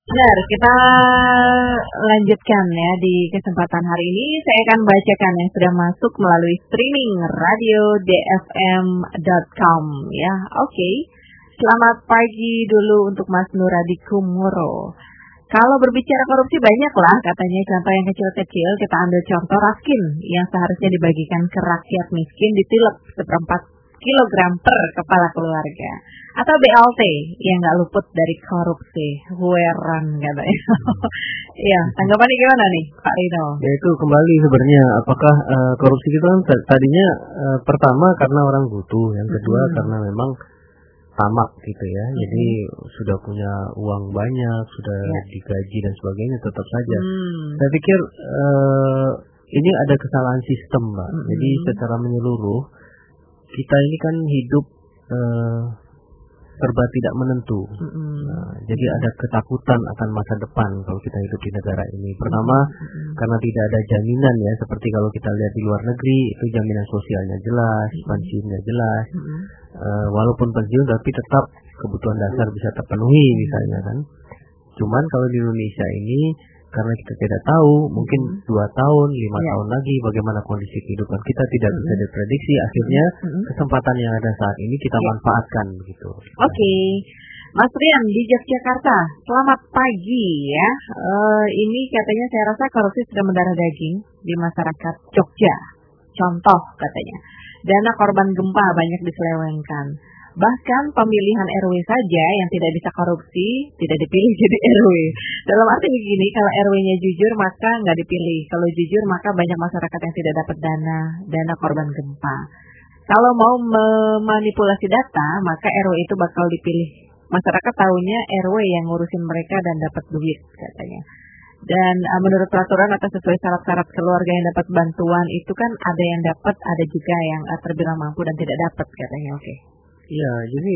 Benar, kita lanjutkan ya di kesempatan hari ini. Saya akan bacakan yang sudah masuk melalui streaming radio dfm.com ya. Oke. Selamat pagi dulu untuk Mas Nuradi Kumuro. Kalau berbicara korupsi banyak lah katanya, contoh yang kecil-kecil. Kita ambil contoh Raskin yang seharusnya dibagikan ke rakyat miskin ditilep 1/4 kilogram per kepala keluarga. Atau BLT yang nggak luput dari korupsi. Heran katanya. Iya, tanggapannya gimana nih Pak Rino? Ya itu kembali sebenarnya apakah korupsi itu kan tadinya pertama karena orang butuh, yang kedua karena memang tamak gitu ya. Jadi sudah punya uang banyak, sudah digaji dan sebagainya, tetap saja. Saya pikir ini ada kesalahan sistem, Mbak. Jadi secara menyeluruh kita ini kan hidup serba tidak menentu. Jadi ada ketakutan akan masa depan kalau kita hidup di negara ini. Pertama, karena tidak ada jaminan ya, seperti kalau kita lihat di luar negeri, itu jaminan sosialnya jelas, pensiunnya jelas. Walaupun pensiun tapi tetap kebutuhan dasar bisa terpenuhi misalnya kan. Cuman kalau di Indonesia ini karena kita tidak tahu, mungkin 2 tahun, 5 tahun lagi bagaimana kondisi kehidupan kita tidak bisa diprediksi. Akhirnya kesempatan yang ada saat ini kita manfaatkan begitu. Oke. Mas Rian di Yogyakarta, selamat pagi ya. Ini katanya saya rasa korupsi sudah mendarah daging di masyarakat Jogja. Contoh katanya, dana korban gempa banyak diselewengkan. Bahkan pemilihan RW saja yang tidak bisa korupsi tidak dipilih jadi RW. Dalam arti begini, kalau RW-nya jujur maka nggak dipilih. Kalau jujur maka banyak masyarakat yang tidak dapat dana korban gempa. Kalau mau memanipulasi data maka RW itu bakal dipilih. Masyarakat tahunya RW yang ngurusin mereka dan dapat duit katanya. Dan menurut peraturan atau sesuai syarat-syarat keluarga yang dapat bantuan itu kan ada yang dapat, ada juga yang terbilang mampu dan tidak dapat katanya. Oke. Ya, jadi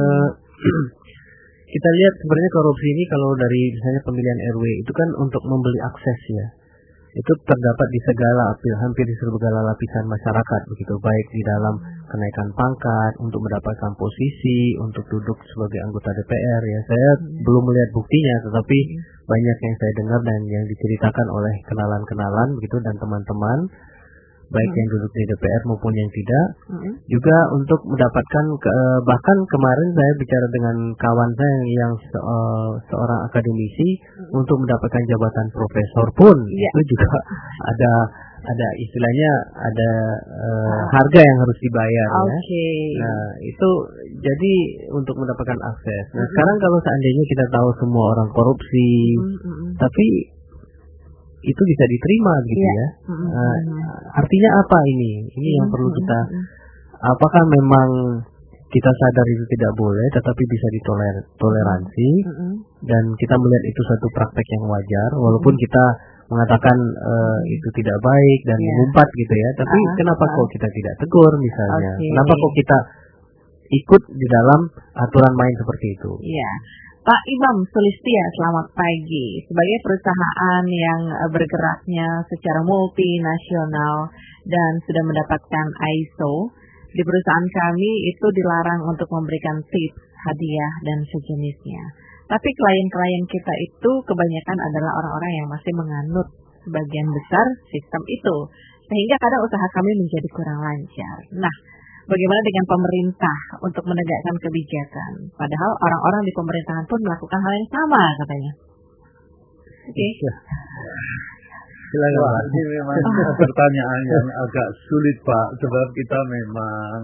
kita lihat sebenarnya korupsi ini kalau dari misalnya pemilihan RW itu kan untuk membeli akses ya. Itu terdapat di hampir di segala lapisan masyarakat begitu, baik di dalam kenaikan pangkat, untuk mendapatkan posisi, untuk duduk sebagai anggota DPR ya. Saya belum melihat buktinya, tetapi banyak yang saya dengar dan yang diceritakan oleh kenalan-kenalan begitu dan teman-teman, baik yang duduk di DPR maupun yang tidak, juga untuk mendapatkan bahkan kemarin saya bicara dengan kawan saya yang seorang akademisi untuk mendapatkan jabatan profesor pun itu juga ada istilahnya ada harga yang harus dibayar ya. Nah itu jadi untuk mendapatkan akses. Nah sekarang kalau seandainya kita tahu semua orang korupsi, tapi itu bisa diterima gitu ya. Artinya apa ini? Ini yang perlu kita, apakah memang kita sadar itu tidak boleh tetapi bisa ditoleransi dan kita melihat itu satu praktek yang wajar walaupun kita mengatakan itu tidak baik dan mengumpat gitu ya. Tapi kenapa kok kita tidak tegur misalnya? Kenapa kok kita ikut di dalam aturan main seperti itu? Iya. Pak Imam Sulistia, selamat pagi. Sebagai perusahaan yang bergeraknya secara multinasional dan sudah mendapatkan ISO, di perusahaan kami itu dilarang untuk memberikan tips, hadiah, dan sejenisnya. Tapi klien-klien kita itu kebanyakan adalah orang-orang yang masih menganut sebagian besar sistem itu, sehingga kadang usaha kami menjadi kurang lancar. Nah, bagaimana dengan pemerintah untuk menegakkan kebijakan? Padahal orang-orang di pemerintahan pun melakukan hal yang sama katanya. Oke. Silakan. Ini memang pertanyaan yang agak sulit Pak, sebab kita memang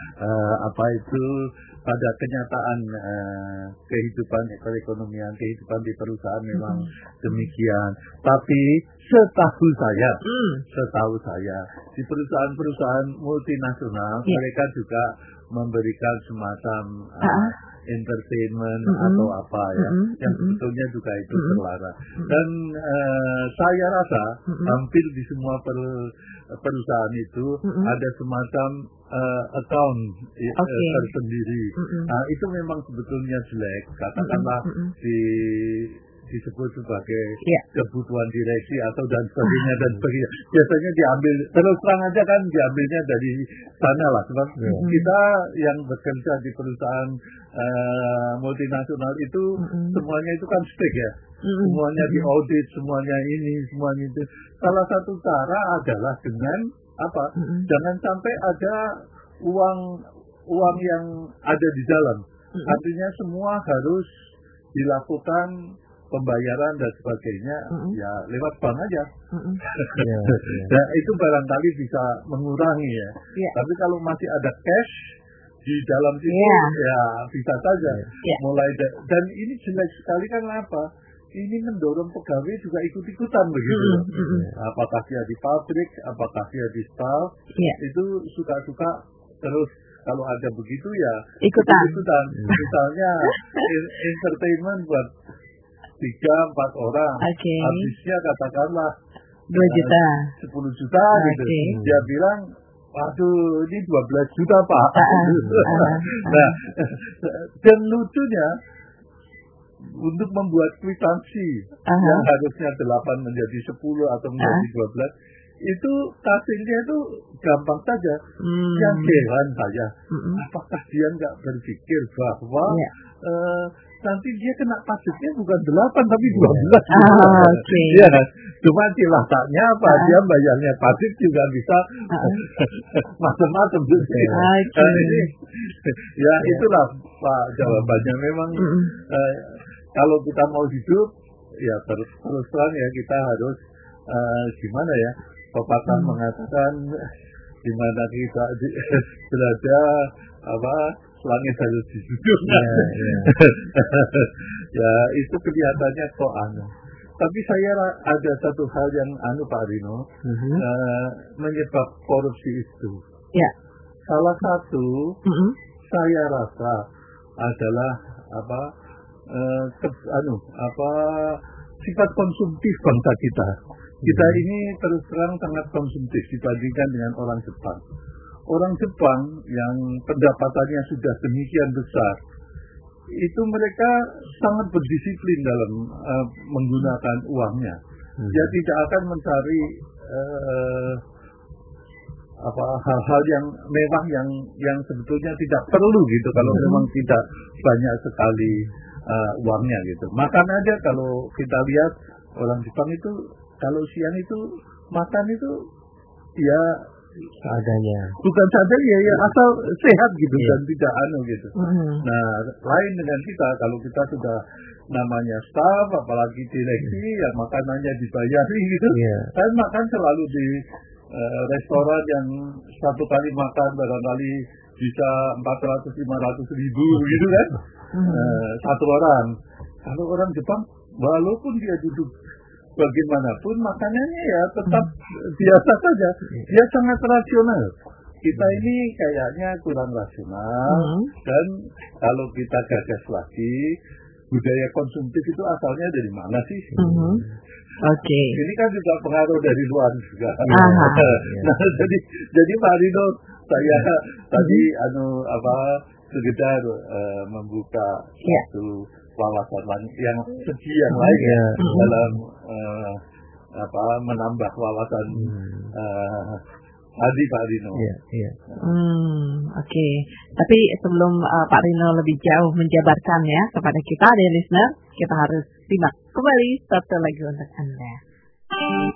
pada kenyataan kehidupan perekonomian, kehidupan di perusahaan memang demikian. Tapi setahu saya di perusahaan-perusahaan multinasional mereka juga memberikan semacam entertainment atau apa ya, yang sebetulnya juga itu terlarang. Dan saya rasa hampir di semua perusahaan itu ada semacam account tersendiri. Nah, itu memang sebetulnya jelek. Katakanlah di disebut sebagai Ya. kebutuhan direksi atau dan sebagainya dan sebagainya. Biasanya diambil terus terang aja kan diambilnya dari sana lah. Sebab kita yang bekerja di perusahaan multinasional itu semuanya itu kan strict ya. Semuanya diaudit, semuanya ini, semuanya itu. Salah satu cara adalah dengan apa? Jangan sampai ada uang yang ada di dalam. Artinya semua harus dilakukan pembayaran dan sebagainya ya lewat bank aja. Nah, itu barangkali bisa mengurangi ya. Tapi kalau masih ada cash di dalam situ ya bisa saja mulai dan ini jelek sekali kan apa? Ini mendorong pegawai juga ikut-ikutan begitu. Apakah dia di pabrik, apakah dia di staff, itu suka-suka terus kalau ada begitu ya ikutan. Misalnya entertainment buat 3-4 orang, habisnya katakanlah 2 juta, 10 juta gitu. Dia bilang, waduh ini 12 juta Pak. Nah, dan lucunya untuk membuat kwitansi yang harusnya 8 menjadi 10 atau menjadi 12 itu kasihnya itu gampang saja. Yang heran saya, apakah dia nggak berpikir bahwa nanti dia kena pajaknya bukan 8 tapi 12. Iya kan? Cuma cilakanya apa? Dia bayarnya pajak juga bisa macam-macam. Ya itulah Pak jawabannya. Memang kalau kita mau hidup ya terus terang ya kita harus gimana ya? Pepatah mengatakan di mana kita berada langit harus diduduk. Ya itu kelihatannya kok Tapi saya ada satu hal yang Pak Rino menyebab korupsi itu. Salah satu saya rasa adalah sifat konsumtif bangsa kita. Kita ini terus terang sangat konsumtif dibandingkan dengan orang Jepang. Orang Jepang yang pendapatannya sudah demikian besar, itu mereka sangat berdisiplin dalam menggunakan uangnya. Dia tidak akan mencari hal-hal yang mewah yang sebetulnya tidak perlu gitu. Kalau memang tidak banyak sekali uangnya gitu. Makan aja kalau kita lihat orang Jepang itu kalau siang itu makan itu ya seadanya. Bukan seadanya ya asal sehat gitu dan tidak gitu. Nah, lain dengan kita kalau kita sudah namanya staff apalagi direksi ya makanannya dibayari gitu. Saya makan selalu di restoran yang satu kali makan barangkali bisa 400-500 ribu gitu kan. Satu orang. Kalau orang Jepang walaupun dia duduk bagaimanapun makanannya ya tetap biasa saja. Dia sangat rasional. Kita ini kayaknya kurang rasional dan kalau kita gagas lagi budaya konsumtif itu asalnya dari mana sih? Ini kan juga pengaruh dari luar juga. Nah, jadi Pak Rino saya tadi sekedar membuka satu wawasan yang segi yang lain dalam menambah wawasan tadi Pak Rino. Tapi sebelum Pak Rino lebih jauh menjabarkan ya kepada kita, listener, kita harus simak kembali satu lagi untuk Anda.